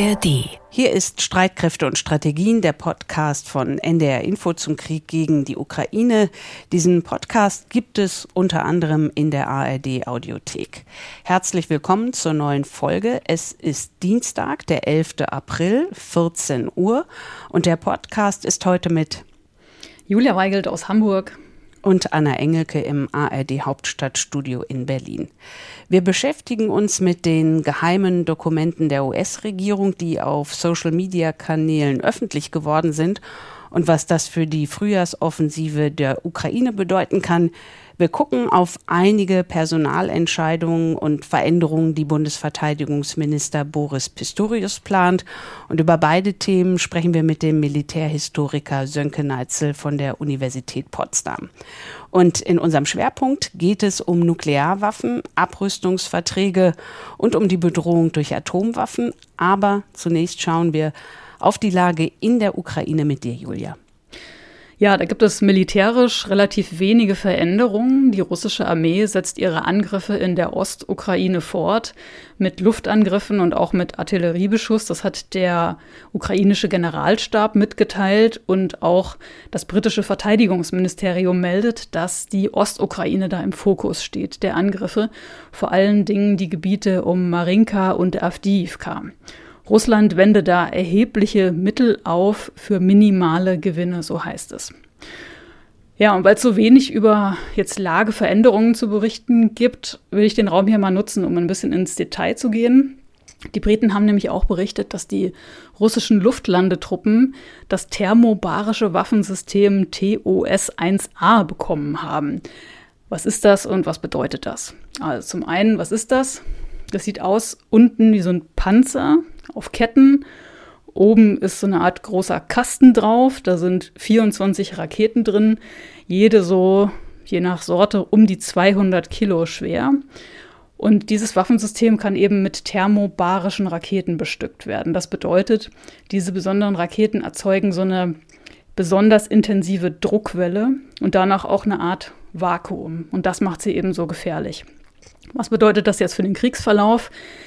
ARD. Hier ist Streitkräfte und Strategien, der Podcast von NDR Info zum Krieg gegen die Ukraine. Diesen Podcast gibt es unter anderem in der ARD Audiothek. Herzlich willkommen zur neuen Folge. Es ist Dienstag, der 11. April, 14 Uhr. Und der Podcast ist heute mit Julia Weigelt aus Hamburg und Anna Engelke im ARD Hauptstadtstudio in Berlin. Wir beschäftigen uns mit den geheimen Dokumenten der US-Regierung, die auf Social-Media-Kanälen öffentlich geworden sind und was das für die Frühjahrsoffensive der Ukraine bedeuten kann. Wir gucken auf einige Personalentscheidungen und Veränderungen, die Bundesverteidigungsminister Boris Pistorius plant. Und über beide Themen sprechen wir mit dem Militärhistoriker Sönke Neitzel von der Universität Potsdam. Und in unserem Schwerpunkt geht es um Nuklearwaffen, Abrüstungsverträge und um die Bedrohung durch Atomwaffen. Aber zunächst schauen wir auf die Lage in der Ukraine mit dir, Julia. Ja, da gibt es militärisch relativ wenige Veränderungen. Die russische Armee setzt ihre Angriffe in der Ostukraine fort mit Luftangriffen und auch mit Artilleriebeschuss. Das hat der ukrainische Generalstab mitgeteilt und auch das britische Verteidigungsministerium meldet, dass die Ostukraine da im Fokus steht, der Angriffe. Vor allen Dingen die Gebiete um Marinka und Awdijiwka. Russland wende da erhebliche Mittel auf für minimale Gewinne, so heißt es. Ja, und weil es so wenig über jetzt Lageveränderungen zu berichten gibt, will ich den Raum hier mal nutzen, um ein bisschen ins Detail zu gehen. Die Briten haben nämlich auch berichtet, dass die russischen Luftlandetruppen das thermobarische Waffensystem TOS-1A bekommen haben. Was ist das und was bedeutet das? Also zum einen, was ist das? Das sieht aus unten wie so ein Panzer auf Ketten. Oben ist so eine Art großer Kasten drauf. Da sind 24 Raketen drin. Jede so, je nach Sorte, um die 200 Kilo schwer. Und dieses Waffensystem kann eben mit thermobarischen Raketen bestückt werden. Das bedeutet, diese besonderen Raketen erzeugen so eine besonders intensive Druckwelle und danach auch eine Art Vakuum. Und das macht sie eben so gefährlich. Was bedeutet das jetzt für den Kriegsverlauf?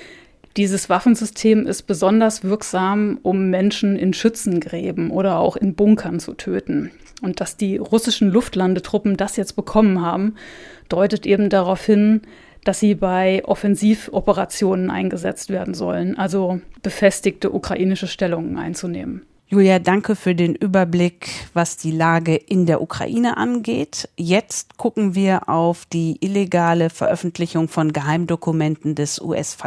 Dieses Waffensystem ist besonders wirksam, um Menschen in Schützengräben oder auch in Bunkern zu töten. Und dass die russischen Luftlandetruppen das jetzt bekommen haben, deutet eben darauf hin, dass sie bei Offensivoperationen eingesetzt werden sollen, also befestigte ukrainische Stellungen einzunehmen. Julia, danke für den Überblick, was die Lage in der Ukraine angeht. Jetzt gucken wir auf die illegale Veröffentlichung von Geheimdokumenten des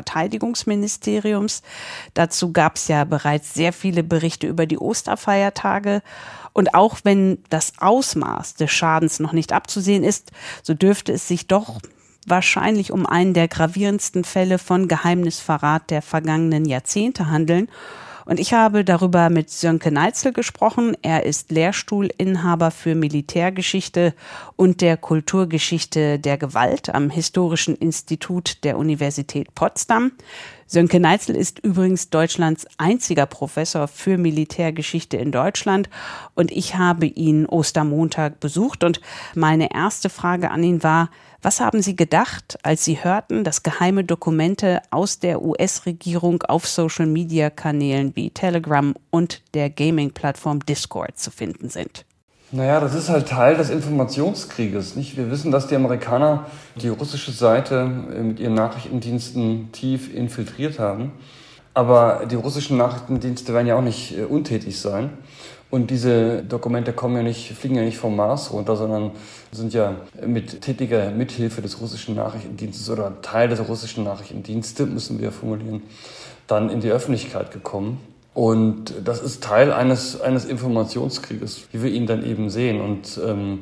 US-Verteidigungsministeriums. Dazu gab es ja bereits sehr viele Berichte über die Osterfeiertage. Und auch wenn das Ausmaß des Schadens noch nicht abzusehen ist, so dürfte es sich doch wahrscheinlich um einen der gravierendsten Fälle von Geheimnisverrat der vergangenen Jahrzehnte handeln. Und ich habe darüber mit Sönke Neitzel gesprochen. Er ist Lehrstuhlinhaber für Militärgeschichte und der Kulturgeschichte der Gewalt am Historischen Institut der Universität Potsdam. Sönke Neitzel ist übrigens Deutschlands einziger Professor für Militärgeschichte in Deutschland. Und ich habe ihn Ostermontag besucht. Und meine erste Frage an ihn war: Was haben Sie gedacht, als Sie hörten, dass geheime Dokumente aus der US-Regierung auf Social-Media-Kanälen wie Telegram und der Gaming-Plattform Discord zu finden sind? Naja, das ist halt Teil des Informationskrieges, nicht? Wir wissen, dass die Amerikaner die russische Seite mit ihren Nachrichtendiensten tief infiltriert haben. Aber die russischen Nachrichtendienste werden ja auch nicht untätig sein. Und diese Dokumente fliegen ja nicht vom Mars runter, sondern sind ja mit tätiger Mithilfe des russischen Nachrichtendienstes oder Teil des russischen Nachrichtendienstes, müssen wir formulieren, dann in die Öffentlichkeit gekommen. Und das ist Teil eines Informationskrieges, wie wir ihn dann eben sehen. Und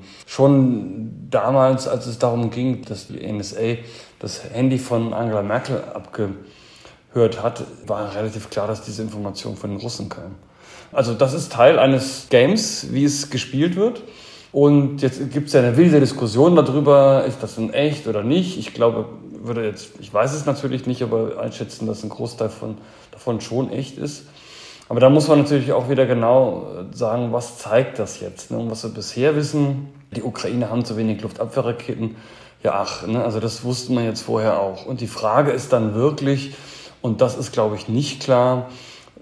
schon damals, als es darum ging, dass die NSA das Handy von Angela Merkel abgehört hat, war relativ klar, dass diese Information von den Russen kam. Also das ist Teil eines Games, wie es gespielt wird. Und jetzt gibt es ja eine wilde Diskussion darüber, ist das denn echt oder nicht. Ich glaube, ich weiß es natürlich nicht, aber einschätzen, dass ein Großteil davon schon echt ist. Aber da muss man natürlich auch wieder genau sagen, was zeigt das jetzt? Ne? Und was wir bisher wissen, die Ukrainer haben zu wenig Luftabwehrraketen. Ja, also das wusste man jetzt vorher auch. Und die Frage ist dann wirklich, und das ist, glaube ich, nicht klar,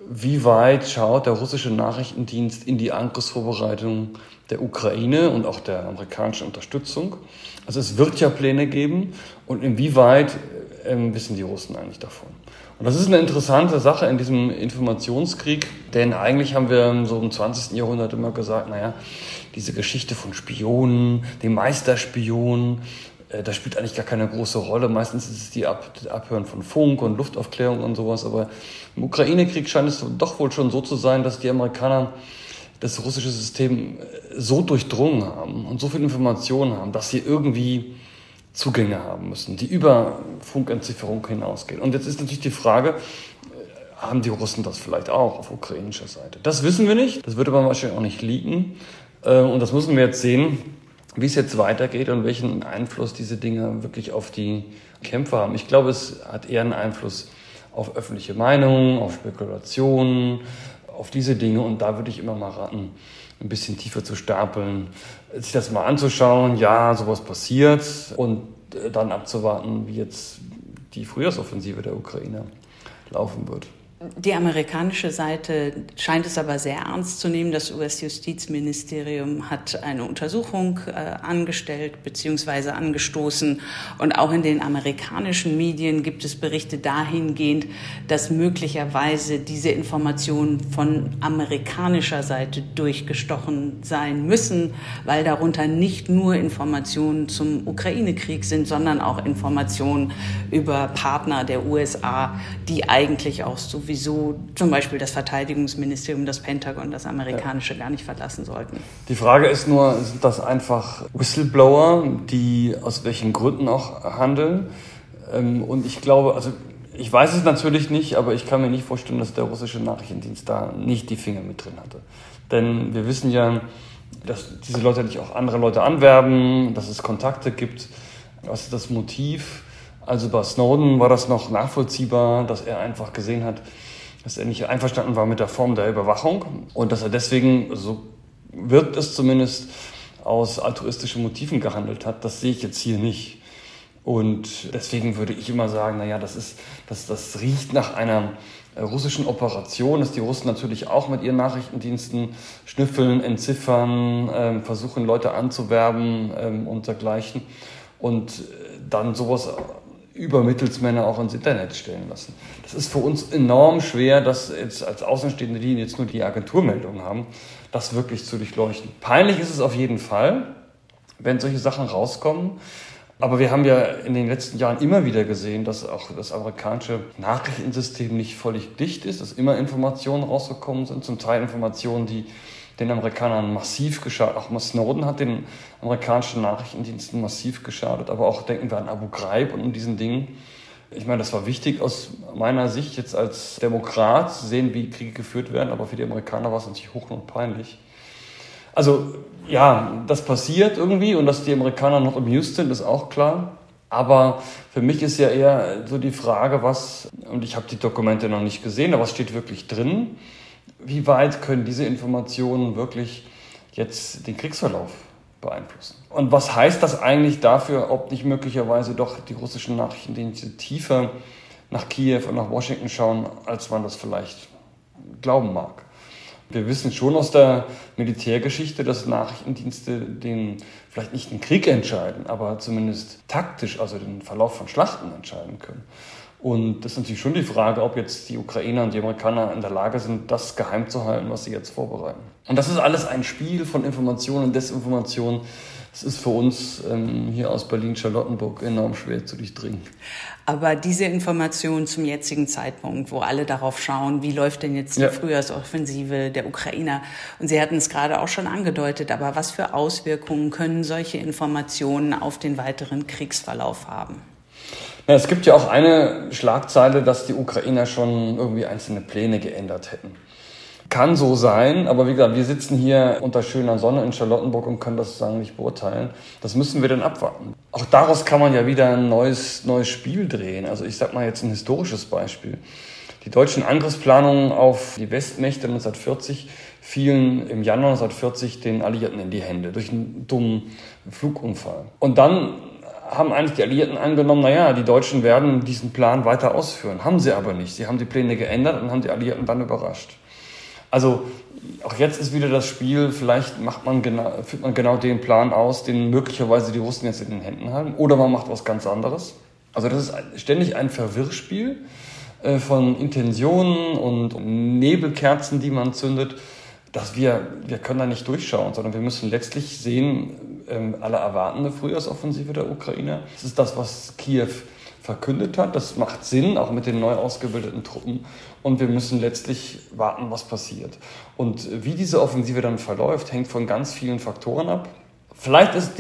wie weit schaut der russische Nachrichtendienst in die Angriffsvorbereitung der Ukraine und auch der amerikanischen Unterstützung. Also es wird ja Pläne geben und inwieweit wissen die Russen eigentlich davon. Und das ist eine interessante Sache in diesem Informationskrieg, denn eigentlich haben wir so im 20. Jahrhundert immer gesagt, naja, diese Geschichte von Spionen, dem Meisterspion, das spielt eigentlich gar keine große Rolle. Meistens ist es die Abhören von Funk und Luftaufklärung und sowas. Aber im Ukraine-Krieg scheint es doch wohl schon so zu sein, dass die Amerikaner das russische System so durchdrungen haben und so viel Informationen haben, dass sie irgendwie Zugänge haben müssen, die über Funkentzifferung hinausgehen. Und jetzt ist natürlich die Frage, haben die Russen das vielleicht auch auf ukrainischer Seite? Das wissen wir nicht, das wird aber wahrscheinlich auch nicht liegen. Und das müssen wir jetzt sehen, wie es jetzt weitergeht und welchen Einfluss diese Dinge wirklich auf die Kämpfer haben. Ich glaube, es hat eher einen Einfluss auf öffentliche Meinung, auf Spekulationen, auf diese Dinge. Und da würde ich immer mal raten, ein bisschen tiefer zu stapeln, sich das mal anzuschauen, ja, sowas passiert und dann abzuwarten, wie jetzt die Frühjahrsoffensive der Ukrainer laufen wird. Die amerikanische Seite scheint es aber sehr ernst zu nehmen. Das US-Justizministerium hat eine Untersuchung angestellt bzw. angestoßen. Und auch in den amerikanischen Medien gibt es Berichte dahingehend, dass möglicherweise diese Informationen von amerikanischer Seite durchgestochen sein müssen, weil darunter nicht nur Informationen zum Ukraine-Krieg sind, sondern auch Informationen über Partner der USA, die eigentlich auch sowieso zum Beispiel das Verteidigungsministerium, das Pentagon, das amerikanische gar nicht verlassen sollten. Die Frage ist nur, sind das einfach Whistleblower, die aus welchen Gründen auch handeln? Und ich glaube, also ich weiß es natürlich nicht, aber ich kann mir nicht vorstellen, dass der russische Nachrichtendienst da nicht die Finger mit drin hatte. Denn wir wissen ja, dass diese Leute nicht auch andere Leute anwerben, dass es Kontakte gibt. Was ist das Motiv? Also bei Snowden war das noch nachvollziehbar, dass er einfach gesehen hat, dass er nicht einverstanden war mit der Form der Überwachung und dass er deswegen, so wirkt es zumindest, aus altruistischen Motiven gehandelt hat. Das sehe ich jetzt hier nicht. Und deswegen würde ich immer sagen, naja, das riecht nach einer russischen Operation, dass die Russen natürlich auch mit ihren Nachrichtendiensten schnüffeln, entziffern, versuchen Leute anzuwerben und dergleichen und dann sowas über Mittelsmänner auch ins Internet stellen lassen. Das ist für uns enorm schwer, das jetzt als Außenstehende, die jetzt nur die Agenturmeldungen haben, das wirklich zu durchleuchten. Peinlich ist es auf jeden Fall, wenn solche Sachen rauskommen. Aber wir haben ja in den letzten Jahren immer wieder gesehen, dass auch das amerikanische Nachrichtensystem nicht völlig dicht ist, dass immer Informationen rausgekommen sind, zum Teil Informationen, die den Amerikanern massiv geschadet. Auch Snowden hat den amerikanischen Nachrichtendiensten massiv geschadet. Aber auch denken wir an Abu Ghraib und diesen Dingen. Ich meine, das war wichtig aus meiner Sicht jetzt als Demokrat zu sehen, wie Kriege geführt werden. Aber für die Amerikaner war es natürlich hochnotpeinlich. Also ja, das passiert irgendwie und dass die Amerikaner noch amused sind, ist auch klar. Aber für mich ist ja eher so die Frage, was, und ich habe die Dokumente noch nicht gesehen, aber was steht wirklich drin? Wie weit können diese Informationen wirklich jetzt den Kriegsverlauf beeinflussen? Und was heißt das eigentlich dafür, ob nicht möglicherweise doch die russischen Nachrichtendienste tiefer nach Kiew und nach Washington schauen, als man das vielleicht glauben mag? Wir wissen schon aus der Militärgeschichte, dass Nachrichtendienste vielleicht nicht den Krieg entscheiden, aber zumindest taktisch, also den Verlauf von Schlachten entscheiden können. Und das ist natürlich schon die Frage, ob jetzt die Ukrainer und die Amerikaner in der Lage sind, das geheim zu halten, was sie jetzt vorbereiten. Und das ist alles ein Spiel von Information und Desinformation. Das ist für uns hier aus Berlin-Charlottenburg enorm schwer zu durchdringen. Aber diese Information zum jetzigen Zeitpunkt, wo alle darauf schauen, wie läuft denn jetzt die Frühjahrsoffensive der Ukrainer? Und Sie hatten es gerade auch schon angedeutet, aber was für Auswirkungen können solche Informationen auf den weiteren Kriegsverlauf haben? Ja, es gibt ja auch eine Schlagzeile, dass die Ukrainer schon irgendwie einzelne Pläne geändert hätten. Kann so sein, aber wie gesagt, wir sitzen hier unter schöner Sonne in Charlottenburg und können das sozusagen nicht beurteilen. Das müssen wir dann abwarten. Auch daraus kann man ja wieder ein neues Spiel drehen. Also ich sag mal jetzt ein historisches Beispiel. Die deutschen Angriffsplanungen auf die Westmächte 1940 fielen im Januar 1940 den Alliierten in die Hände durch einen dummen Flugunfall. Und dann haben eigentlich die Alliierten angenommen, naja, die Deutschen werden diesen Plan weiter ausführen. Haben sie aber nicht. Sie haben die Pläne geändert und haben die Alliierten dann überrascht. Also auch jetzt ist wieder das Spiel, vielleicht führt man genau den Plan aus, den möglicherweise die Russen jetzt in den Händen haben. Oder man macht was ganz anderes. Also das ist ständig ein Verwirrspiel von Intentionen und Nebelkerzen, die man zündet, dass wir können da nicht durchschauen, sondern wir müssen letztlich sehen, alle erwarten eine Frühjahrsoffensive der Ukrainer. Das ist das, was Kiew verkündet hat. Das macht Sinn, auch mit den neu ausgebildeten Truppen. Und wir müssen letztlich warten, was passiert. Und wie diese Offensive dann verläuft, hängt von ganz vielen Faktoren ab. Vielleicht ist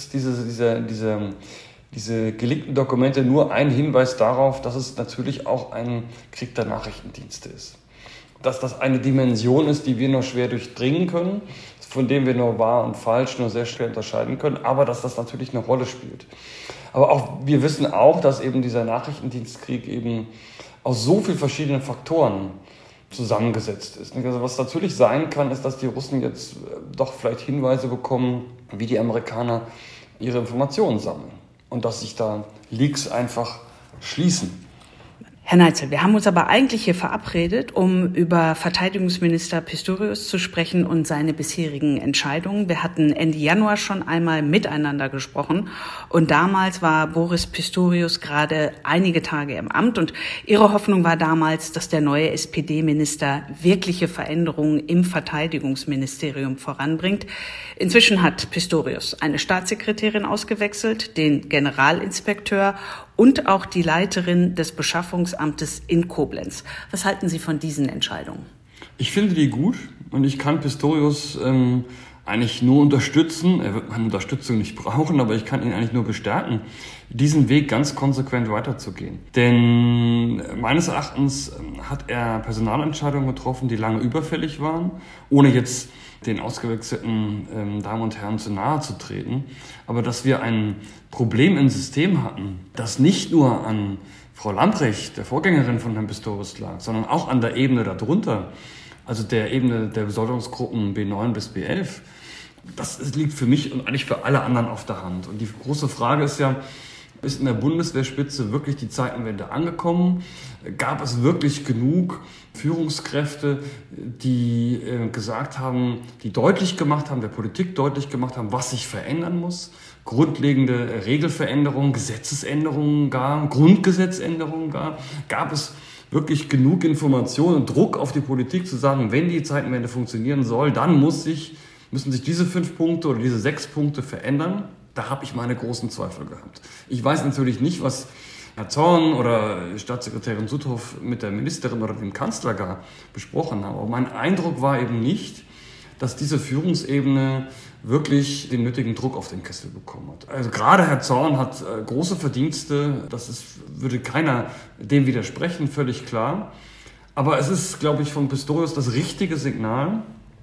diese geleakten Dokumente nur ein Hinweis darauf, dass es natürlich auch ein Krieg der Nachrichtendienste ist. Dass das eine Dimension ist, die wir nur schwer durchdringen können, von dem wir nur wahr und falsch nur sehr schwer unterscheiden können, aber dass das natürlich eine Rolle spielt. Aber auch wir wissen auch, dass eben dieser Nachrichtendienstkrieg eben aus so vielen verschiedenen Faktoren zusammengesetzt ist. Also was natürlich sein kann, ist, dass die Russen jetzt doch vielleicht Hinweise bekommen, wie die Amerikaner ihre Informationen sammeln und dass sich da Leaks einfach schließen. Herr Neitzel, wir haben uns aber eigentlich hier verabredet, um über Verteidigungsminister Pistorius zu sprechen und seine bisherigen Entscheidungen. Wir hatten Ende Januar schon einmal miteinander gesprochen und damals war Boris Pistorius gerade einige Tage im Amt und Ihre Hoffnung war damals, dass der neue SPD-Minister wirkliche Veränderungen im Verteidigungsministerium voranbringt. Inzwischen hat Pistorius eine Staatssekretärin ausgewechselt, den Generalinspekteur und auch die Leiterin des Beschaffungsamtes in Koblenz. Was halten Sie von diesen Entscheidungen? Ich finde die gut und ich kann Pistorius eigentlich nur unterstützen. Er wird meine Unterstützung nicht brauchen, aber ich kann ihn eigentlich nur bestärken, diesen Weg ganz konsequent weiterzugehen. Denn meines Erachtens hat er Personalentscheidungen getroffen, die lange überfällig waren, ohne jetzt den ausgewechselten Damen und Herren zu nahe zu treten. Aber dass wir ein Problem im System hatten, das nicht nur an Frau Lambrecht, der Vorgängerin von Herrn Pistorius, lag, sondern auch an der Ebene darunter, also der Ebene der Besoldungsgruppen B9 bis B11, das liegt für mich und eigentlich für alle anderen auf der Hand. Und die große Frage ist ja, ist in der Bundeswehrspitze wirklich die Zeitenwende angekommen? Gab es wirklich genug Führungskräfte, die gesagt haben, die deutlich gemacht haben, der Politik deutlich gemacht haben, was sich verändern muss? Grundlegende Regelveränderungen, Gesetzesänderungen gar, Grundgesetzänderungen gar. Gab es wirklich genug Informationen und Druck auf die Politik zu sagen, wenn die Zeitenwende funktionieren soll, dann müssen sich diese 5 Punkte oder diese 6 Punkte verändern? Da habe ich meine großen Zweifel gehabt. Ich weiß natürlich nicht, was Herr Zorn oder Staatssekretärin Suthoff mit der Ministerin oder dem Kanzler gar besprochen haben. Aber mein Eindruck war eben nicht, dass diese Führungsebene wirklich den nötigen Druck auf den Kessel bekommen hat. Also gerade Herr Zorn hat große Verdienste, würde keiner dem widersprechen, völlig klar. Aber es ist, glaube ich, von Pistorius das richtige Signal.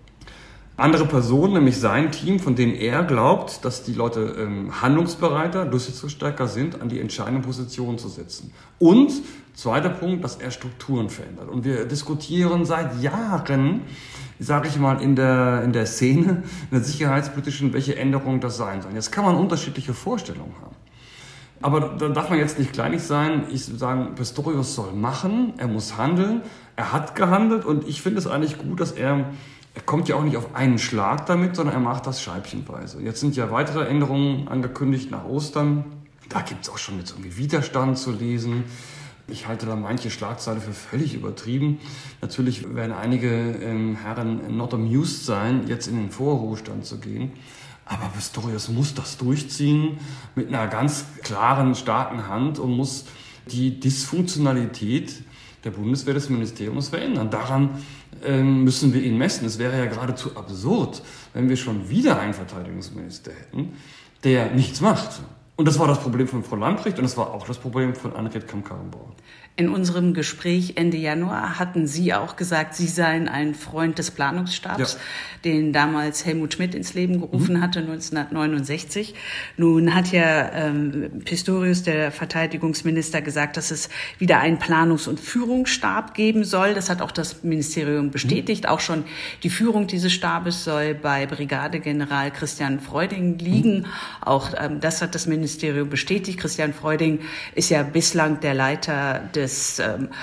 Andere Personen, nämlich sein Team, von denen er glaubt, dass die Leute handlungsbereiter, durchsetzungsstärker sind, an die entscheidenden Positionen zu setzen. Und zweiter Punkt, dass er Strukturen verändert. Und wir diskutieren seit Jahren, sage ich mal, in der Szene, in der sicherheitspolitischen, welche Änderungen das sein sollen. Jetzt kann man unterschiedliche Vorstellungen haben. Aber da darf man jetzt nicht kleinlich sein. Ich sage, Pistorius soll machen, er muss handeln. Er hat gehandelt und ich finde es eigentlich gut, dass er kommt ja auch nicht auf einen Schlag damit, sondern er macht das scheibchenweise. Jetzt sind ja weitere Änderungen angekündigt nach Ostern. Da gibt es auch schon jetzt irgendwie Widerstand zu lesen. Ich halte da manche Schlagzeile für völlig übertrieben. Natürlich werden einige Herren not amused sein, jetzt in den Vorruhestand zu gehen. Aber Pistorius muss das durchziehen mit einer ganz klaren, starken Hand und muss die Dysfunktionalität der Bundeswehr, des Ministeriums verändern. Daran müssen wir ihn messen. Es wäre ja geradezu absurd, wenn wir schon wieder einen Verteidigungsminister hätten, der nichts macht. Und das war das Problem von Frau Lambrecht und das war auch das Problem von Annegret Kramp-Karrenbauer. In unserem Gespräch Ende Januar hatten Sie auch gesagt, Sie seien ein Freund des Planungsstabs, den damals Helmut Schmidt ins Leben gerufen hatte, 1969. Nun hat ja Pistorius, der Verteidigungsminister, gesagt, dass es wieder einen Planungs- und Führungsstab geben soll. Das hat auch das Ministerium bestätigt. Auch schon die Führung dieses Stabes soll bei Brigadegeneral Christian Freuding liegen. Auch das hat das Ministerium Außenministerium bestätigt. Christian Freuding ist ja bislang der Leiter des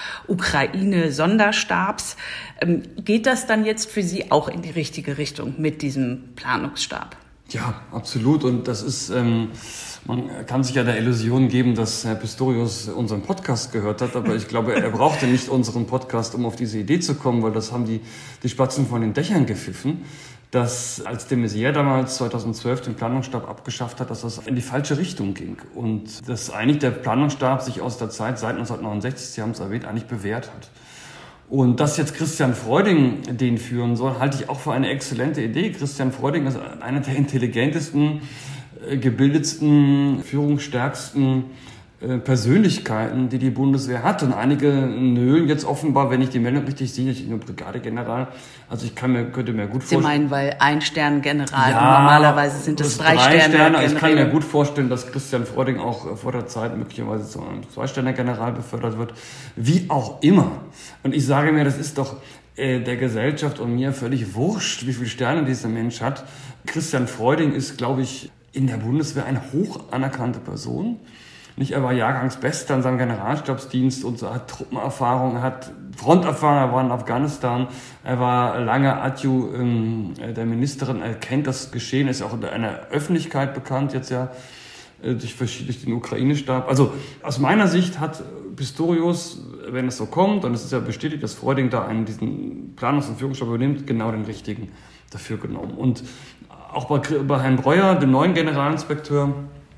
Ukraine-Sonderstabs. Geht das dann jetzt für Sie auch in die richtige Richtung mit diesem Planungsstab? Ja, absolut. Und das ist, man kann sich ja der Illusion geben, dass Herr Pistorius unseren Podcast gehört hat, aber ich glaube, er brauchte nicht unseren Podcast, um auf diese Idee zu kommen, weil das haben die Spatzen von den Dächern gepfiffen, dass als de Maizière damals 2012 den Planungsstab abgeschafft hat, dass das in die falsche Richtung ging. Und dass eigentlich der Planungsstab sich aus der Zeit seit 1969, Sie haben es erwähnt, eigentlich bewährt hat. Und dass jetzt Christian Freuding den führen soll, halte ich auch für eine exzellente Idee. Christian Freuding ist einer der intelligentesten, gebildetsten, führungsstärksten Persönlichkeiten, die die Bundeswehr hat. Und einige nölen jetzt offenbar, wenn ich die Meldung richtig sehe, ich bin nur Brigadegeneral. Also könnte mir gut vorstellen. Sie meinen, weil ein Sterngeneral, ja, normalerweise sind es 3 Sterne. Ich kann mir gut vorstellen, dass Christian Freuding auch vor der Zeit möglicherweise zu einem 2-Sterne-General befördert wird. Wie auch immer. Und ich sage mir, das ist doch der Gesellschaft und mir völlig wurscht, wie viele Sterne dieser Mensch hat. Christian Freuding ist, glaube ich, in der Bundeswehr eine hoch anerkannte Person. Er war Jahrgangsbester in seinem Generalstabsdienst und hat Truppenerfahrung, er hat Fronterfahrung, er war in Afghanistan, er war lange Adju der Ministerin, er kennt das Geschehen, ist auch in einer Öffentlichkeit bekannt, jetzt ja durch den Ukraine-Stab. Also aus meiner Sicht hat Pistorius, wenn es so kommt, und es ist ja bestätigt, dass Freuding da diesen Planungs- und Führungsstab übernimmt, genau den richtigen dafür genommen. Und auch bei Herrn Breuer, dem neuen Generalinspekteur,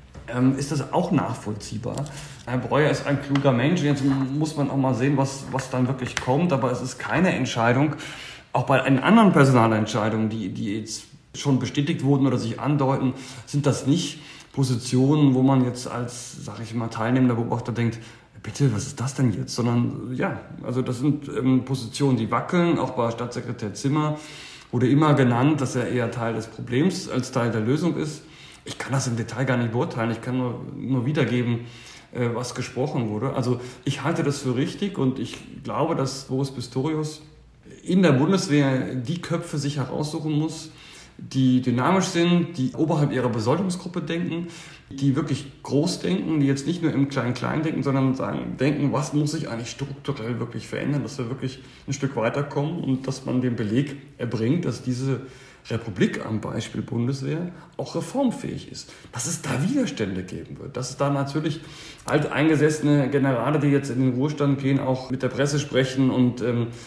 ist das auch nachvollziehbar. Herr Breuer ist ein kluger Mensch. Jetzt muss man auch mal sehen, was dann wirklich kommt. Aber es ist keine Entscheidung, auch bei den anderen Personalentscheidungen, die jetzt schon bestätigt wurden oder sich andeuten, sind das nicht Positionen, wo man jetzt als, sage ich mal, teilnehmender Beobachter denkt, bitte, was ist das denn jetzt? Sondern ja, also das sind Positionen, die wackeln. Auch bei Staatssekretär Zimmer wurde immer genannt, dass er eher Teil des Problems als Teil der Lösung ist. Ich kann das im Detail gar nicht beurteilen, ich kann nur wiedergeben, was gesprochen wurde. Also ich halte das für richtig und ich glaube, dass Boris Pistorius in der Bundeswehr die Köpfe sich heraussuchen muss, die dynamisch sind, die oberhalb ihrer Besoldungsgruppe denken, die wirklich groß denken, die jetzt nicht nur im Klein-Klein denken, sondern denken, was muss sich eigentlich strukturell wirklich verändern, dass wir wirklich ein Stück weiterkommen und dass man den Beleg erbringt, dass diese Republik am Beispiel Bundeswehr auch reformfähig ist. Dass es da Widerstände geben wird. Dass es da natürlich alteingesessene Generale, die jetzt in den Ruhestand gehen, auch mit der Presse sprechen und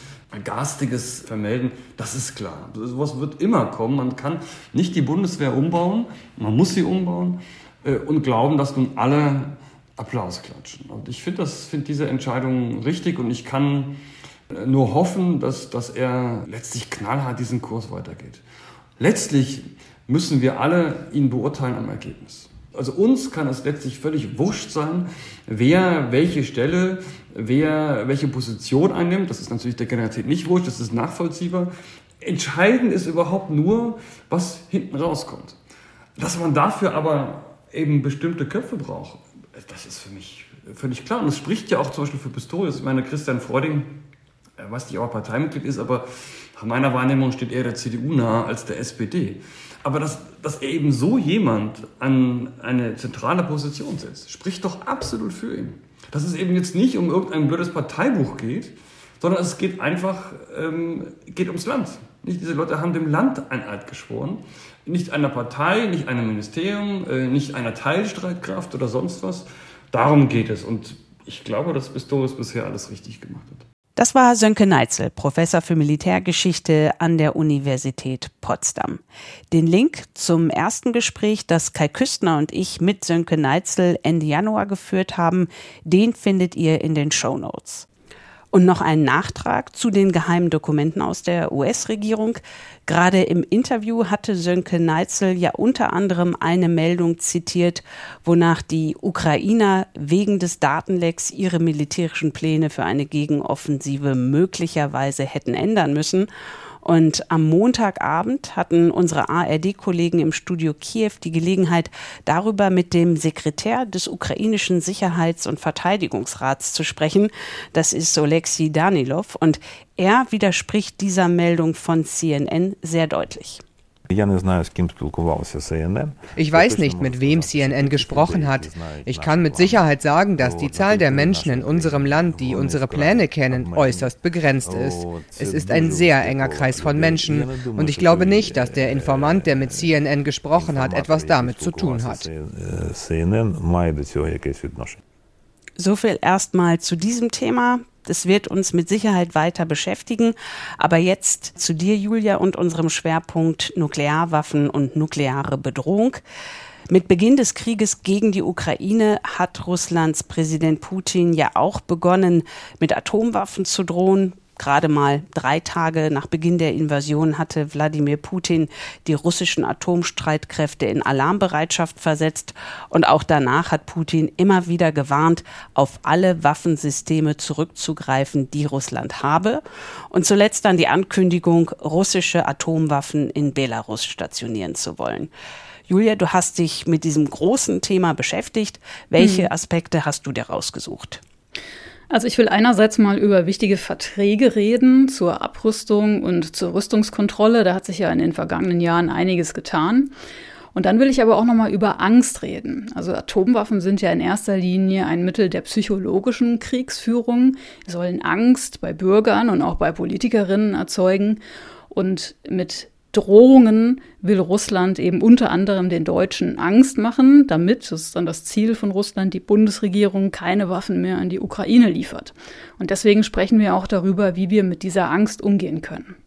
Garstiges vermelden. Das ist klar. Sowas wird immer kommen. Man kann nicht die Bundeswehr umbauen. Man muss sie umbauen und glauben, dass nun alle Applaus klatschen. Und ich finde diese Entscheidung richtig und ich kann nur hoffen, dass er letztlich knallhart diesen Kurs weitergeht. Letztlich müssen wir alle ihn beurteilen am Ergebnis. Also uns kann es letztlich völlig wurscht sein, wer welche Stelle, wer welche Position einnimmt. Das ist natürlich der Generalität nicht wurscht, das ist nachvollziehbar. Entscheidend ist überhaupt nur, was hinten rauskommt. Dass man dafür aber eben bestimmte Köpfe braucht, das ist für mich völlig klar. Und es spricht ja auch zum Beispiel für Pistorius. Ich meine, Christian Freuding, er weiß nicht, ob er Parteimitglied ist, aber nach meiner Wahrnehmung steht er der CDU nahe als der SPD. Aber dass er eben so jemand an eine zentrale Position setzt, spricht doch absolut für ihn. Dass es eben jetzt nicht um irgendein blödes Parteibuch geht, sondern es geht einfach geht ums Land. Nicht, diese Leute haben dem Land ein Eid geschworen. Nicht einer Partei, nicht einem Ministerium, nicht einer Teilstreitkraft oder sonst was. Darum geht es. Und ich glaube, dass Pistorius bisher alles richtig gemacht hat. Das war Sönke Neitzel, Professor für Militärgeschichte an der Universität Potsdam. Den Link zum ersten Gespräch, das Kai Küstner und ich mit Sönke Neitzel Ende Januar geführt haben, den findet ihr in den Shownotes. Und noch ein Nachtrag zu den geheimen Dokumenten aus der US-Regierung. Gerade im Interview hatte Sönke Neitzel ja unter anderem eine Meldung zitiert, wonach die Ukrainer wegen des Datenlecks ihre militärischen Pläne für eine Gegenoffensive möglicherweise hätten ändern müssen. Und am Montagabend hatten unsere ARD-Kollegen im Studio Kiew die Gelegenheit, darüber mit dem Sekretär des ukrainischen Sicherheits- und Verteidigungsrats zu sprechen. Das ist Oleksiy Danilov. Und er widerspricht dieser Meldung von CNN sehr deutlich. Ich weiß nicht, mit wem CNN gesprochen hat. Ich kann mit Sicherheit sagen, dass die Zahl der Menschen in unserem Land, die unsere Pläne kennen, äußerst begrenzt ist. Es ist ein sehr enger Kreis von Menschen und ich glaube nicht, dass der Informant, der mit CNN gesprochen hat, etwas damit zu tun hat. So viel erstmal zu diesem Thema. Das wird uns mit Sicherheit weiter beschäftigen. Aber jetzt zu dir, Julia, und unserem Schwerpunkt Nuklearwaffen und nukleare Bedrohung. Mit Beginn des Krieges gegen die Ukraine hat Russlands Präsident Putin ja auch begonnen, mit Atomwaffen zu drohen. Gerade mal 3 Tage nach Beginn der Invasion hatte Wladimir Putin die russischen Atomstreitkräfte in Alarmbereitschaft versetzt. Und auch danach hat Putin immer wieder gewarnt, auf alle Waffensysteme zurückzugreifen, die Russland habe. Und zuletzt dann die Ankündigung, russische Atomwaffen in Belarus stationieren zu wollen. Julia, du hast dich mit diesem großen Thema beschäftigt. Welche Aspekte hast du dir rausgesucht? Also ich will einerseits mal über wichtige Verträge reden zur Abrüstung und zur Rüstungskontrolle. Da hat sich ja in den vergangenen Jahren einiges getan. Und dann will ich aber auch noch mal über Angst reden. Also Atomwaffen sind ja in erster Linie ein Mittel der psychologischen Kriegsführung. Sie sollen Angst bei Bürgern und auch bei Politikerinnen erzeugen. Und mit Drohungen will Russland eben unter anderem den Deutschen Angst machen, damit, das ist dann das Ziel von Russland, die Bundesregierung keine Waffen mehr an die Ukraine liefert. Und deswegen sprechen wir auch darüber, wie wir mit dieser Angst umgehen können.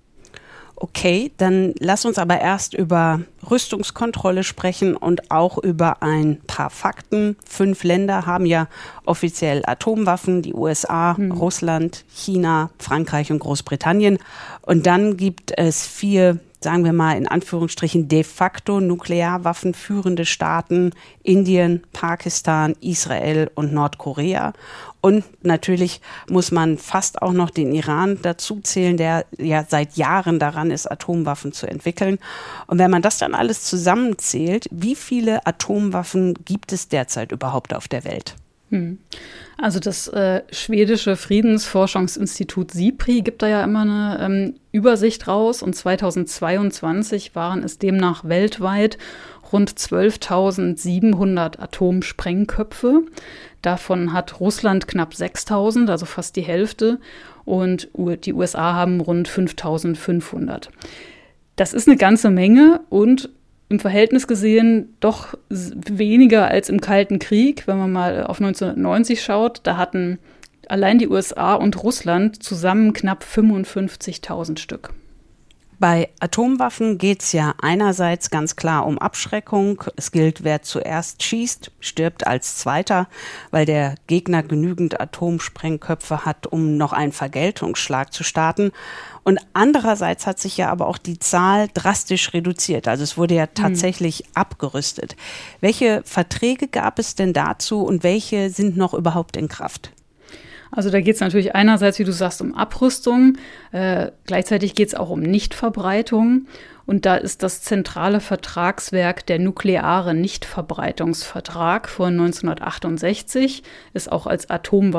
Okay, dann lass uns aber erst über Rüstungskontrolle sprechen und auch über ein paar Fakten. 5 Länder haben ja offiziell Atomwaffen, die USA, Russland, China, Frankreich und Großbritannien. Und dann gibt es 4, sagen wir mal in Anführungsstrichen, de facto Nuklearwaffen führende Staaten: Indien, Pakistan, Israel und Nordkorea. Und natürlich muss man fast auch noch den Iran dazu zählen, der ja seit Jahren daran ist, Atomwaffen zu entwickeln. Und wenn man das dann alles zusammenzählt, wie viele Atomwaffen gibt es derzeit überhaupt auf der Welt? Also das schwedische Friedensforschungsinstitut SIPRI gibt da ja immer eine Übersicht raus, und 2022 waren es demnach weltweit rund 12.700 Atomsprengköpfe. Davon hat Russland knapp 6.000, also fast die Hälfte, und die USA haben rund 5.500. Das ist eine ganze Menge und im Verhältnis gesehen doch weniger als im Kalten Krieg. Wenn man mal auf 1990 schaut, da hatten allein die USA und Russland zusammen knapp 55.000 Stück. Bei Atomwaffen geht es ja einerseits ganz klar um Abschreckung. Es gilt, wer zuerst schießt, stirbt als Zweiter, weil der Gegner genügend Atomsprengköpfe hat, um noch einen Vergeltungsschlag zu starten. Und andererseits hat sich ja aber auch die Zahl drastisch reduziert. Also es wurde ja tatsächlich abgerüstet. Welche Verträge gab es denn dazu und welche sind noch überhaupt in Kraft? Also da geht es natürlich einerseits, wie du sagst, um Abrüstung. Gleichzeitig geht es auch um Nichtverbreitung. Und da ist das zentrale Vertragswerk der nukleare Nichtverbreitungsvertrag von 1968, ist auch als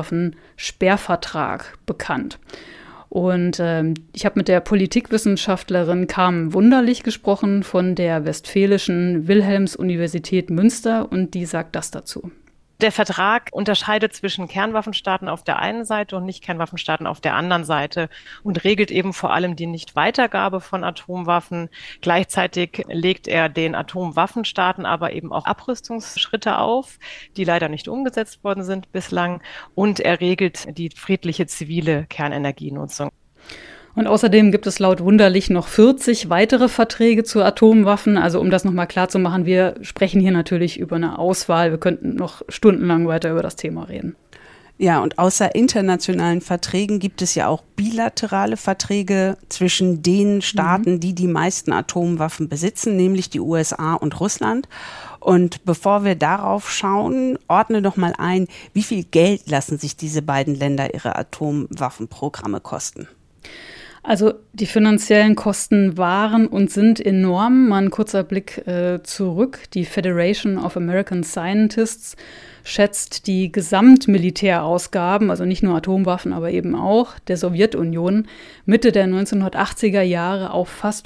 Atomwaffensperrvertrag bekannt. Und ich habe mit der Politikwissenschaftlerin Carmen Wunderlich gesprochen von der Westfälischen Wilhelms-Universität Münster, und die sagt das dazu. Der Vertrag unterscheidet zwischen Kernwaffenstaaten auf der einen Seite und Nicht-Kernwaffenstaaten auf der anderen Seite und regelt eben vor allem die Nichtweitergabe von Atomwaffen. Gleichzeitig legt er den Atomwaffenstaaten aber eben auch Abrüstungsschritte auf, die leider nicht umgesetzt worden sind bislang. Und er regelt die friedliche zivile Kernenergienutzung. Und außerdem gibt es laut Wunderlich noch 40 weitere Verträge zu Atomwaffen. Also um das nochmal klar zu machen, wir sprechen hier natürlich über eine Auswahl. Wir könnten noch stundenlang weiter über das Thema reden. Ja, und außer internationalen Verträgen gibt es ja auch bilaterale Verträge zwischen den Staaten, die die meisten Atomwaffen besitzen, nämlich die USA und Russland. Und bevor wir darauf schauen, ordne doch mal ein, wie viel Geld lassen sich diese beiden Länder ihre Atomwaffenprogramme kosten? Also die finanziellen Kosten waren und sind enorm. Mal ein kurzer Blick zurück. Die Federation of American Scientists schätzt die Gesamtmilitärausgaben, also nicht nur Atomwaffen, aber eben auch der Sowjetunion, Mitte der 1980er Jahre auf fast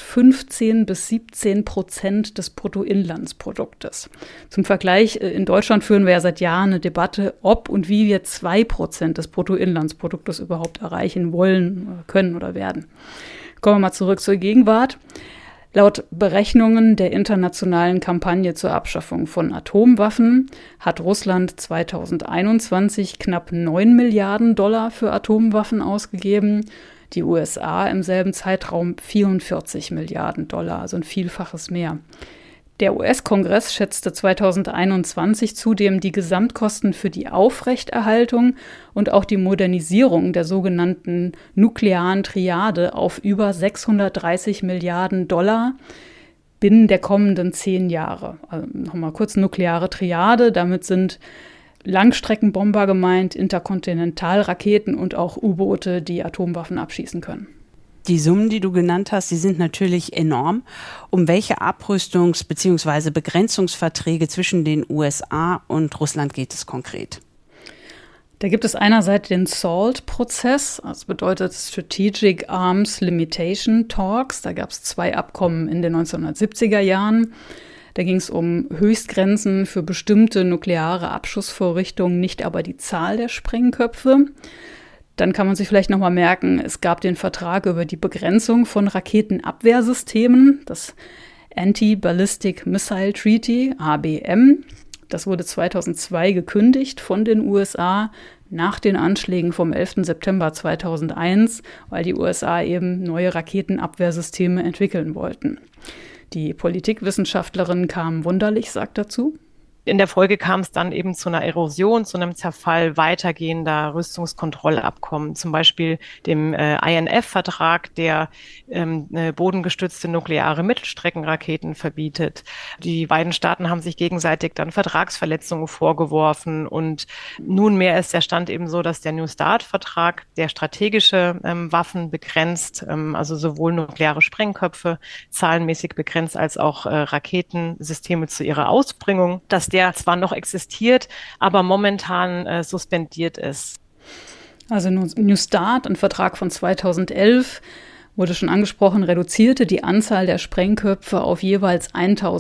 15-17% des Bruttoinlandsproduktes. Zum Vergleich, in Deutschland führen wir ja seit Jahren eine Debatte, ob und wie wir 2% des Bruttoinlandsproduktes überhaupt erreichen wollen, können oder werden. Kommen wir mal zurück zur Gegenwart. Laut Berechnungen der internationalen Kampagne zur Abschaffung von Atomwaffen hat Russland 2021 knapp 9 Milliarden Dollar für Atomwaffen ausgegeben, die USA im selben Zeitraum 44 Milliarden Dollar, also ein Vielfaches mehr. Der US-Kongress schätzte 2021 zudem die Gesamtkosten für die Aufrechterhaltung und auch die Modernisierung der sogenannten nuklearen Triade auf über 630 Milliarden Dollar binnen der kommenden 10 Jahre. Also nochmal kurz nukleare Triade, damit sind Langstreckenbomber gemeint, Interkontinentalraketen und auch U-Boote, die Atomwaffen abschießen können. Die Summen, die du genannt hast, die sind natürlich enorm. Um welche Abrüstungs- bzw. Begrenzungsverträge zwischen den USA und Russland geht es konkret? Da gibt es einerseits den SALT-Prozess, das bedeutet Strategic Arms Limitation Talks. Da gab es 2 Abkommen in den 1970er Jahren. Da ging es um Höchstgrenzen für bestimmte nukleare Abschussvorrichtungen, nicht aber die Zahl der Sprengköpfe. Dann kann man sich vielleicht nochmal merken, es gab den Vertrag über die Begrenzung von Raketenabwehrsystemen, das Anti-Ballistic Missile Treaty, ABM. Das wurde 2002 gekündigt von den USA nach den Anschlägen vom 11. September 2001, weil die USA eben neue Raketenabwehrsysteme entwickeln wollten. Die Politikwissenschaftlerin Carmen Wunderlich sagt dazu: In der Folge kam es dann eben zu einer Erosion, zu einem Zerfall weitergehender Rüstungskontrollabkommen, zum Beispiel dem INF-Vertrag, der bodengestützte nukleare Mittelstreckenraketen verbietet. Die beiden Staaten haben sich gegenseitig dann Vertragsverletzungen vorgeworfen und nunmehr ist der Stand eben so, dass der New START-Vertrag, der strategische Waffen begrenzt, also sowohl nukleare Sprengköpfe zahlenmäßig begrenzt als auch Raketensysteme zu ihrer Ausbringung, dass der zwar noch existiert, aber momentan suspendiert ist. Also New START, ein Vertrag von 2011, wurde schon angesprochen, reduzierte die Anzahl der Sprengköpfe auf jeweils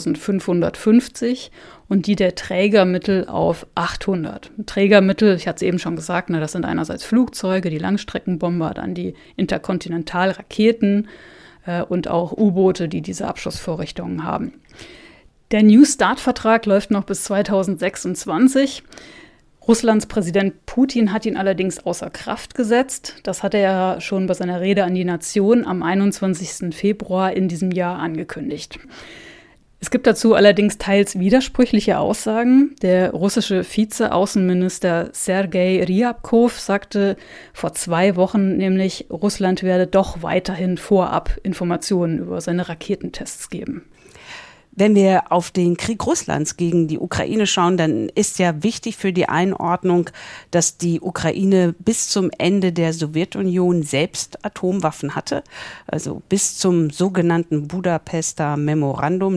1550 und die der Trägermittel auf 800. Trägermittel, ich hatte es eben schon gesagt, das sind einerseits Flugzeuge, die Langstreckenbomber, dann die Interkontinentalraketen und auch U-Boote, die diese Abschussvorrichtungen haben. Der New START-Vertrag läuft noch bis 2026. Russlands Präsident Putin hat ihn allerdings außer Kraft gesetzt. Das hat er ja schon bei seiner Rede an die Nation am 21. Februar in diesem Jahr angekündigt. Es gibt dazu allerdings teils widersprüchliche Aussagen. Der russische Vize-Außenminister Sergei Ryabkov sagte vor 2 Wochen nämlich, Russland werde doch weiterhin vorab Informationen über seine Raketentests geben. Wenn wir auf den Krieg Russlands gegen die Ukraine schauen, dann ist ja wichtig für die Einordnung, dass die Ukraine bis zum Ende der Sowjetunion selbst Atomwaffen hatte. Also bis zum sogenannten Budapester Memorandum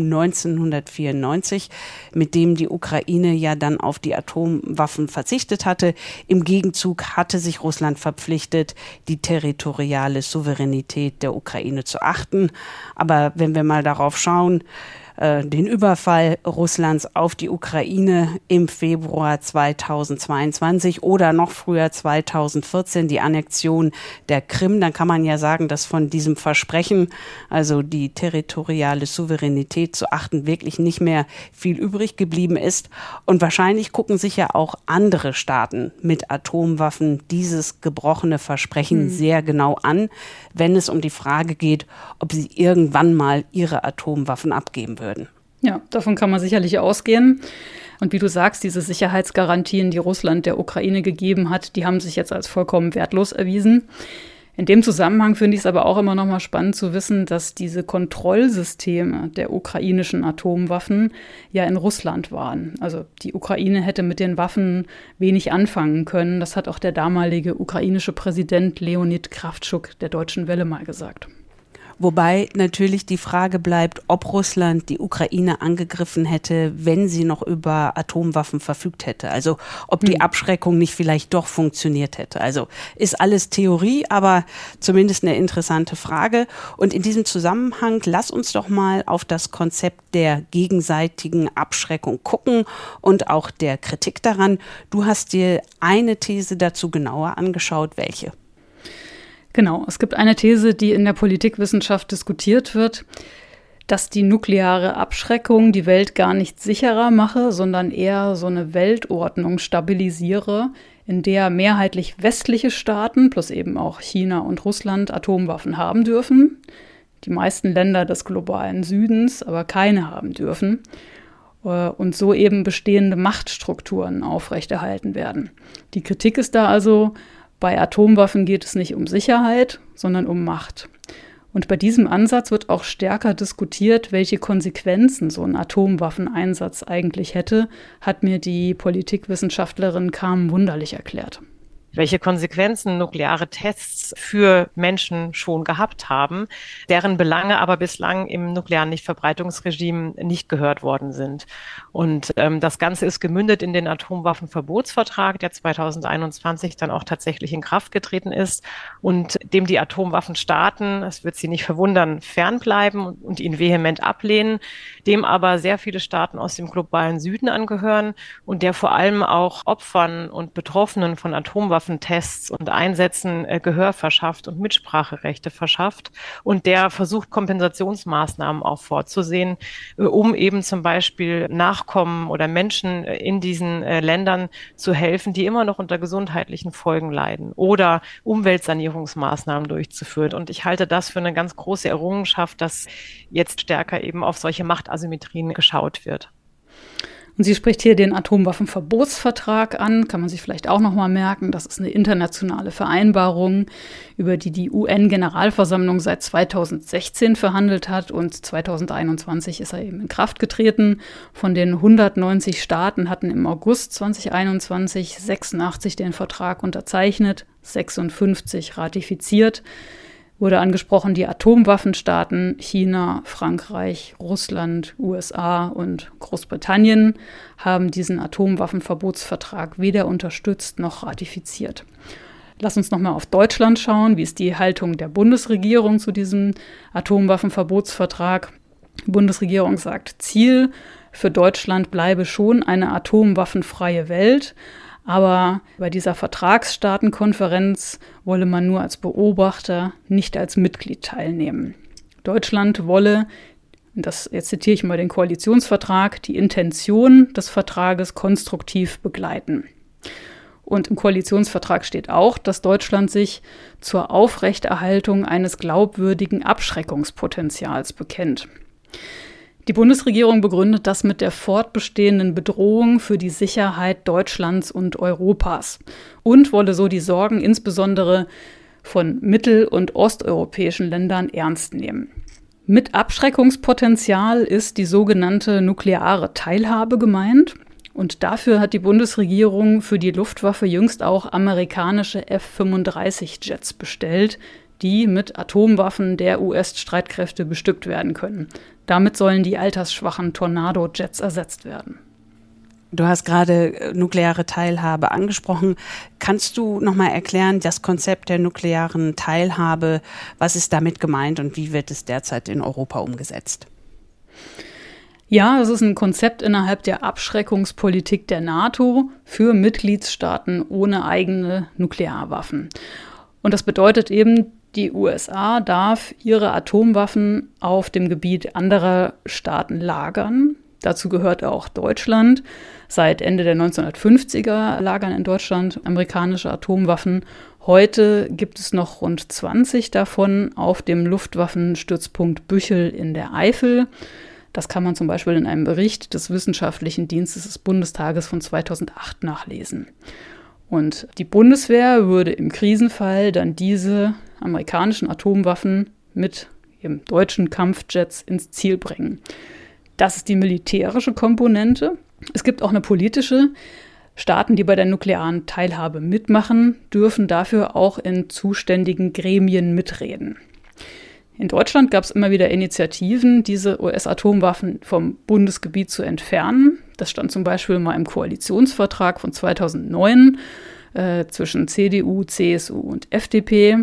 1994, mit dem die Ukraine ja dann auf die Atomwaffen verzichtet hatte. Im Gegenzug hatte sich Russland verpflichtet, die territoriale Souveränität der Ukraine zu achten. Aber wenn wir mal darauf schauen, den Überfall Russlands auf die Ukraine im Februar 2022 oder noch früher 2014 die Annexion der Krim, dann kann man ja sagen, dass von diesem Versprechen, also die territoriale Souveränität zu achten, wirklich nicht mehr viel übrig geblieben ist. Und wahrscheinlich gucken sich ja auch andere Staaten mit Atomwaffen dieses gebrochene Versprechen sehr genau an, wenn es um die Frage geht, ob sie irgendwann mal ihre Atomwaffen abgeben würden. Ja, davon kann man sicherlich ausgehen. Und wie du sagst, diese Sicherheitsgarantien, die Russland der Ukraine gegeben hat, die haben sich jetzt als vollkommen wertlos erwiesen. In dem Zusammenhang finde ich es aber auch immer noch mal spannend zu wissen, dass diese Kontrollsysteme der ukrainischen Atomwaffen ja in Russland waren. Also die Ukraine hätte mit den Waffen wenig anfangen können. Das hat auch der damalige ukrainische Präsident Leonid Krawtschuk der Deutschen Welle mal gesagt. Wobei natürlich die Frage bleibt, ob Russland die Ukraine angegriffen hätte, wenn sie noch über Atomwaffen verfügt hätte. Also ob die Abschreckung nicht vielleicht doch funktioniert hätte. Also ist alles Theorie, aber zumindest eine interessante Frage. Und in diesem Zusammenhang lass uns doch mal auf das Konzept der gegenseitigen Abschreckung gucken und auch der Kritik daran. Du hast dir eine These dazu genauer angeschaut. Welche? Genau, es gibt eine These, die in der Politikwissenschaft diskutiert wird, dass die nukleare Abschreckung die Welt gar nicht sicherer mache, sondern eher so eine Weltordnung stabilisiere, in der mehrheitlich westliche Staaten, plus eben auch China und Russland, Atomwaffen haben dürfen. Die meisten Länder des globalen Südens aber keine haben dürfen. Und so eben bestehende Machtstrukturen aufrechterhalten werden. Die Kritik ist da also, bei Atomwaffen geht es nicht um Sicherheit, sondern um Macht. Und bei diesem Ansatz wird auch stärker diskutiert, welche Konsequenzen so ein Atomwaffeneinsatz eigentlich hätte, hat mir die Politikwissenschaftlerin Carmen Wunderlich erklärt. Welche Konsequenzen nukleare Tests für Menschen schon gehabt haben, deren Belange aber bislang im nuklearen Nichtverbreitungsregime nicht gehört worden sind. Und das Ganze ist gemündet in den Atomwaffenverbotsvertrag, der 2021 dann auch tatsächlich in Kraft getreten ist und dem die Atomwaffenstaaten, es wird Sie nicht verwundern, fernbleiben und ihn vehement ablehnen, dem aber sehr viele Staaten aus dem globalen Süden angehören und der vor allem auch Opfern und Betroffenen von Atomwaffentests und Einsätzen Gehör verschafft und Mitspracherechte verschafft und der versucht, Kompensationsmaßnahmen auch vorzusehen, um eben zum Beispiel Nachkommen oder Menschen in diesen Ländern zu helfen, die immer noch unter gesundheitlichen Folgen leiden oder Umweltsanierungsmaßnahmen durchzuführen. Und ich halte das für eine ganz große Errungenschaft, dass jetzt stärker eben auf solche Machtasymmetrien geschaut wird. Und sie spricht hier den Atomwaffenverbotsvertrag an, kann man sich vielleicht auch nochmal merken. Das ist eine internationale Vereinbarung, über die die UN-Generalversammlung seit 2016 verhandelt hat und 2021 ist er eben in Kraft getreten. Von den 190 Staaten hatten im August 2021 86 den Vertrag unterzeichnet, 56 ratifiziert. Wurde angesprochen, die Atomwaffenstaaten China, Frankreich, Russland, USA und Großbritannien haben diesen Atomwaffenverbotsvertrag weder unterstützt noch ratifiziert. Lass uns nochmal auf Deutschland schauen. Wie ist die Haltung der Bundesregierung zu diesem Atomwaffenverbotsvertrag? Die Bundesregierung sagt, Ziel für Deutschland bleibe schon eine atomwaffenfreie Welt. Aber bei dieser Vertragsstaatenkonferenz wolle man nur als Beobachter, nicht als Mitglied teilnehmen. Deutschland wolle, jetzt zitiere ich mal den Koalitionsvertrag, die Intention des Vertrages konstruktiv begleiten. Und im Koalitionsvertrag steht auch, dass Deutschland sich zur Aufrechterhaltung eines glaubwürdigen Abschreckungspotenzials bekennt. Die Bundesregierung begründet das mit der fortbestehenden Bedrohung für die Sicherheit Deutschlands und Europas und wolle so die Sorgen insbesondere von mittel- und osteuropäischen Ländern ernst nehmen. Mit Abschreckungspotenzial ist die sogenannte nukleare Teilhabe gemeint. Und dafür hat die Bundesregierung für die Luftwaffe jüngst auch amerikanische F-35-Jets bestellt, die mit Atomwaffen der US-Streitkräfte bestückt werden können. Damit sollen die altersschwachen Tornado-Jets ersetzt werden. Du hast gerade nukleare Teilhabe angesprochen. Kannst du nochmal erklären, das Konzept der nuklearen Teilhabe, was ist damit gemeint und wie wird es derzeit in Europa umgesetzt? Ja, das ist ein Konzept innerhalb der Abschreckungspolitik der NATO für Mitgliedstaaten ohne eigene Nuklearwaffen. Und das bedeutet eben, die USA darf ihre Atomwaffen auf dem Gebiet anderer Staaten lagern. Dazu gehört auch Deutschland. Seit Ende der 1950er lagern in Deutschland amerikanische Atomwaffen. Heute gibt es noch rund 20 davon auf dem Luftwaffenstützpunkt Büchel in der Eifel. Das kann man zum Beispiel in einem Bericht des Wissenschaftlichen Dienstes des Bundestages von 2008 nachlesen. Und die Bundeswehr würde im Krisenfall dann diese amerikanischen Atomwaffen mit ihren deutschen Kampfjets ins Ziel bringen. Das ist die militärische Komponente. Es gibt auch eine politische. Staaten, die bei der nuklearen Teilhabe mitmachen, dürfen dafür auch in zuständigen Gremien mitreden. In Deutschland gab es immer wieder Initiativen, diese US-Atomwaffen vom Bundesgebiet zu entfernen. Das stand zum Beispiel mal im Koalitionsvertrag von 2009 zwischen CDU, CSU und FDP.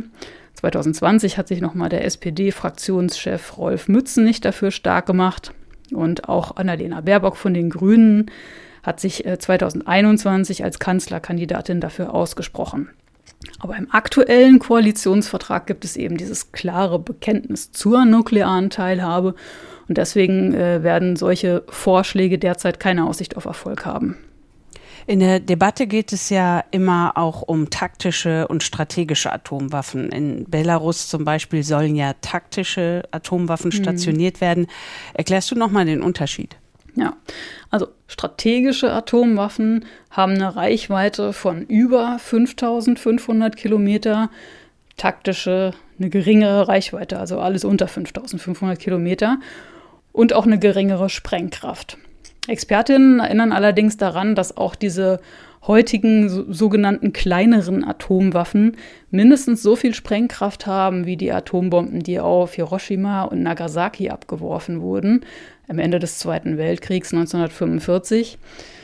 2020 hat sich nochmal der SPD-Fraktionschef Rolf Mützenich dafür stark gemacht. Und auch Annalena Baerbock von den Grünen hat sich 2021 als Kanzlerkandidatin dafür ausgesprochen. Aber im aktuellen Koalitionsvertrag gibt es eben dieses klare Bekenntnis zur nuklearen Teilhabe. Und deswegen werden solche Vorschläge derzeit keine Aussicht auf Erfolg haben. In der Debatte geht es ja immer auch um taktische und strategische Atomwaffen. In Belarus zum Beispiel sollen ja taktische Atomwaffen stationiert werden. Erklärst du nochmal den Unterschied? Ja, also strategische Atomwaffen haben eine Reichweite von über 5.500 Kilometer, taktische eine geringere Reichweite, also alles unter 5.500 Kilometer und auch eine geringere Sprengkraft. Expertinnen erinnern allerdings daran, dass auch diese heutigen sogenannten kleineren Atomwaffen mindestens so viel Sprengkraft haben wie die Atombomben, die auf Hiroshima und Nagasaki abgeworfen wurden, am Ende des Zweiten Weltkriegs 1945.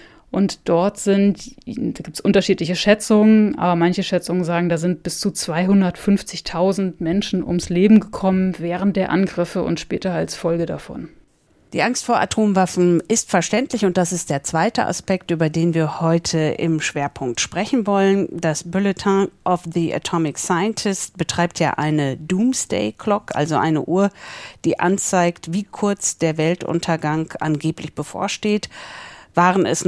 Und dort da gibt es unterschiedliche Schätzungen, aber manche Schätzungen sagen, da sind bis zu 250.000 Menschen ums Leben gekommen während der Angriffe und später als Folge davon. Die Angst vor Atomwaffen ist verständlich und das ist der zweite Aspekt, über den wir heute im Schwerpunkt sprechen wollen. Das Bulletin of the Atomic Scientist betreibt ja eine Doomsday Clock, also eine Uhr, die anzeigt, wie kurz der Weltuntergang angeblich bevorsteht. Waren es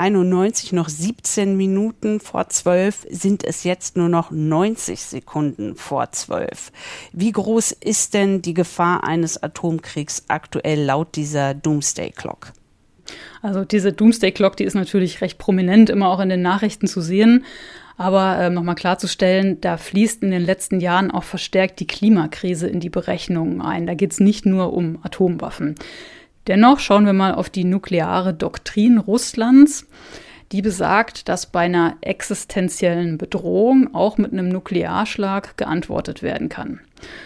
1991 noch 17 Minuten vor 12, sind es jetzt nur noch 90 Sekunden vor 12. Wie groß ist denn die Gefahr eines Atomkriegs aktuell laut dieser Doomsday Clock? Also diese Doomsday Clock, die ist natürlich recht prominent immer auch in den Nachrichten zu sehen. Aber nochmal klarzustellen, da fließt in den letzten Jahren auch verstärkt die Klimakrise in die Berechnungen ein. Da geht es nicht nur um Atomwaffen. Dennoch schauen wir mal auf die nukleare Doktrin Russlands. Die besagt, dass bei einer existenziellen Bedrohung auch mit einem Nuklearschlag geantwortet werden kann.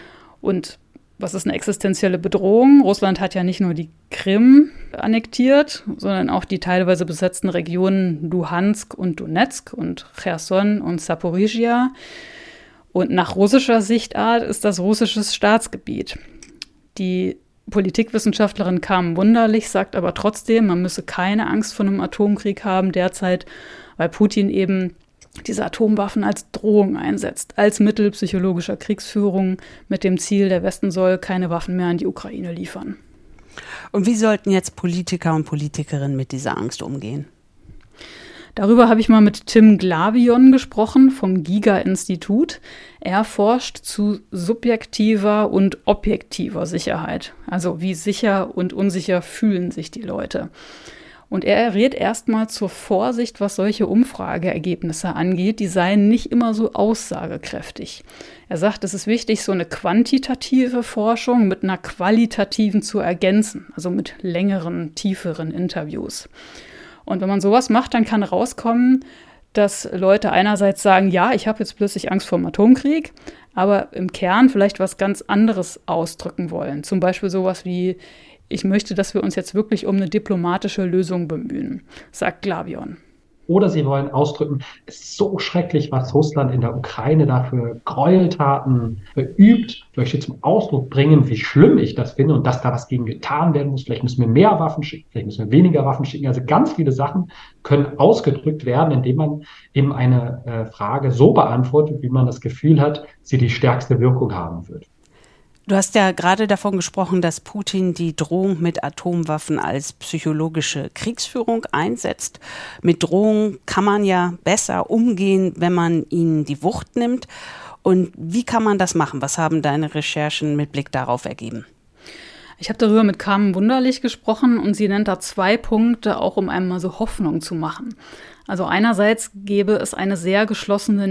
Und was ist eine existenzielle Bedrohung? Russland hat ja nicht nur die Krim annektiert, sondern auch die teilweise besetzten Regionen Luhansk und Donetsk und Cherson und Saporizhia. Und nach russischer Sichtart ist das russisches Staatsgebiet. Die Politikwissenschaftlerin Carmen Wunderlich sagt aber trotzdem, man müsse keine Angst vor einem Atomkrieg haben derzeit, weil Putin eben diese Atomwaffen als Drohung einsetzt, als Mittel psychologischer Kriegsführung mit dem Ziel, der Westen soll keine Waffen mehr an die Ukraine liefern. Und wie sollten jetzt Politiker und Politikerinnen mit dieser Angst umgehen? Darüber habe ich mal mit Tim Glavion gesprochen vom Giga-Institut. Er forscht zu subjektiver und objektiver Sicherheit. Also wie sicher und unsicher fühlen sich die Leute. Und er rät erstmal zur Vorsicht, was solche Umfrageergebnisse angeht. Die seien nicht immer so aussagekräftig. Er sagt, es ist wichtig, so eine quantitative Forschung mit einer qualitativen zu ergänzen. Also mit längeren, tieferen Interviews. Und wenn man sowas macht, dann kann rauskommen, dass Leute einerseits sagen, ja, ich habe jetzt plötzlich Angst vor dem Atomkrieg, aber im Kern vielleicht was ganz anderes ausdrücken wollen. Zum Beispiel sowas wie, ich möchte, dass wir uns jetzt wirklich um eine diplomatische Lösung bemühen, sagt Glavion. Oder sie wollen ausdrücken, es ist so schrecklich, was Russland in der Ukraine da für Gräueltaten verübt. Ich möchte zum Ausdruck bringen, wie schlimm ich das finde und dass da was gegen getan werden muss. Vielleicht müssen wir mehr Waffen schicken, vielleicht müssen wir weniger Waffen schicken. Also ganz viele Sachen können ausgedrückt werden, indem man eben eine Frage so beantwortet, wie man das Gefühl hat, sie die stärkste Wirkung haben wird. Du hast ja gerade davon gesprochen, dass Putin die Drohung mit Atomwaffen als psychologische Kriegsführung einsetzt. Mit Drohungen kann man ja besser umgehen, wenn man ihnen die Wucht nimmt. Und wie kann man das machen? Was haben deine Recherchen mit Blick darauf ergeben? Ich habe darüber mit Carmen Wunderlich gesprochen und sie nennt da 2 Punkte, auch um einem mal so Hoffnung zu machen. Also einerseits gäbe es eine sehr geschlossene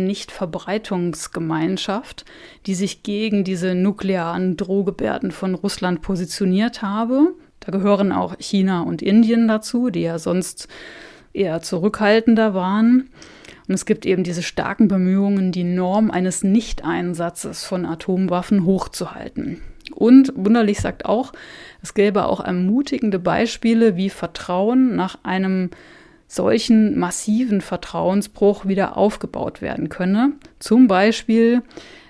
Nichtverbreitungsgemeinschaft, die sich gegen diese nuklearen Drohgebärden von Russland positioniert habe. Da gehören auch China und Indien dazu, die ja sonst eher zurückhaltender waren. Und es gibt eben diese starken Bemühungen, die Norm eines Nichteinsatzes von Atomwaffen hochzuhalten. Und Wunderlich sagt auch, es gäbe auch ermutigende Beispiele, wie Vertrauen nach einem solchen massiven Vertrauensbruch wieder aufgebaut werden könne. Zum Beispiel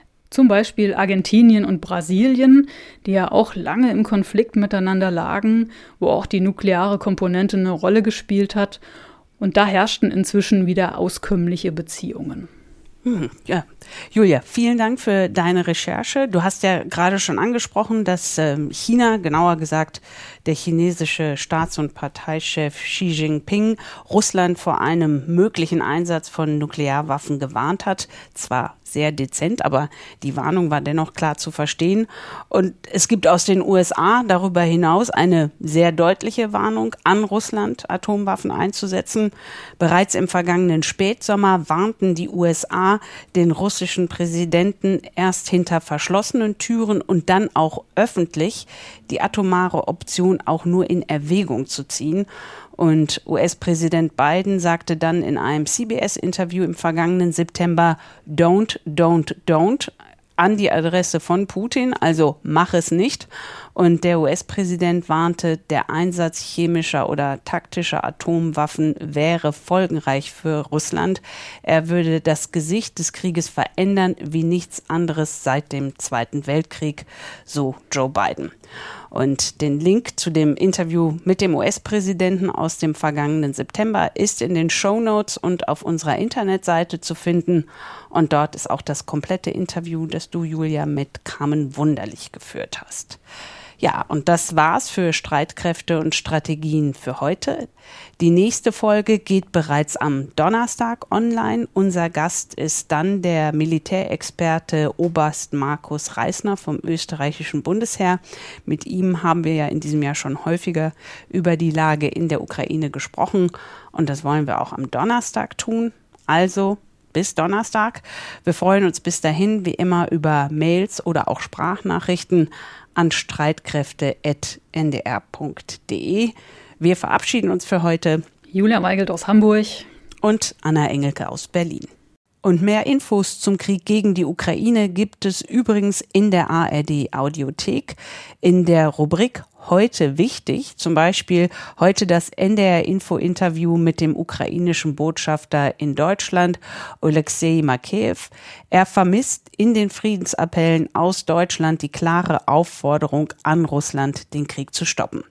Argentinien und Brasilien, die ja auch lange im Konflikt miteinander lagen, wo auch die nukleare Komponente eine Rolle gespielt hat. Und da herrschten inzwischen wieder auskömmliche Beziehungen. Ja, Julia, vielen Dank für deine Recherche. Du hast ja gerade schon angesprochen, dass China, genauer gesagt der chinesische Staats- und Parteichef Xi Jinping, Russland vor einem möglichen Einsatz von Nuklearwaffen gewarnt hat. Zwar sehr dezent, aber die Warnung war dennoch klar zu verstehen. Und es gibt aus den USA darüber hinaus eine sehr deutliche Warnung an Russland, Atomwaffen einzusetzen. Bereits im vergangenen Spätsommer warnten die USA den russischen Präsidenten erst hinter verschlossenen Türen und dann auch öffentlich, die atomare Option auch nur in Erwägung zu ziehen. Und US-Präsident Biden sagte dann in einem CBS-Interview im vergangenen September, don't, an die Adresse von Putin, also mach es nicht. Und der US-Präsident warnte, der Einsatz chemischer oder taktischer Atomwaffen wäre folgenreich für Russland. Er würde das Gesicht des Krieges verändern wie nichts anderes seit dem Zweiten Weltkrieg, so Joe Biden. Und den Link zu dem Interview mit dem US-Präsidenten aus dem vergangenen September ist in den Shownotes und auf unserer Internetseite zu finden. Und dort ist auch das komplette Interview, das du, Julia, mit Carmen Wunderlich geführt hast. Ja, und das war's für Streitkräfte und Strategien für heute. Die nächste Folge geht bereits am Donnerstag online. Unser Gast ist dann der Militärexperte Oberst Markus Reisner vom österreichischen Bundesheer. Mit ihm haben wir ja in diesem Jahr schon häufiger über die Lage in der Ukraine gesprochen. Und das wollen wir auch am Donnerstag tun. Also bis Donnerstag. Wir freuen uns bis dahin wie immer über Mails oder auch Sprachnachrichten an streitkräfte@ndr.de. Wir verabschieden uns für heute. Julia Weigelt aus Hamburg und Anna Engelke aus Berlin. Und mehr Infos zum Krieg gegen die Ukraine gibt es übrigens in der ARD Audiothek in der Rubrik Heute wichtig, zum Beispiel heute das NDR-Info-Interview mit dem ukrainischen Botschafter in Deutschland, Oleksiy Makeyev. Er vermisst in den Friedensappellen aus Deutschland die klare Aufforderung an Russland, den Krieg zu stoppen.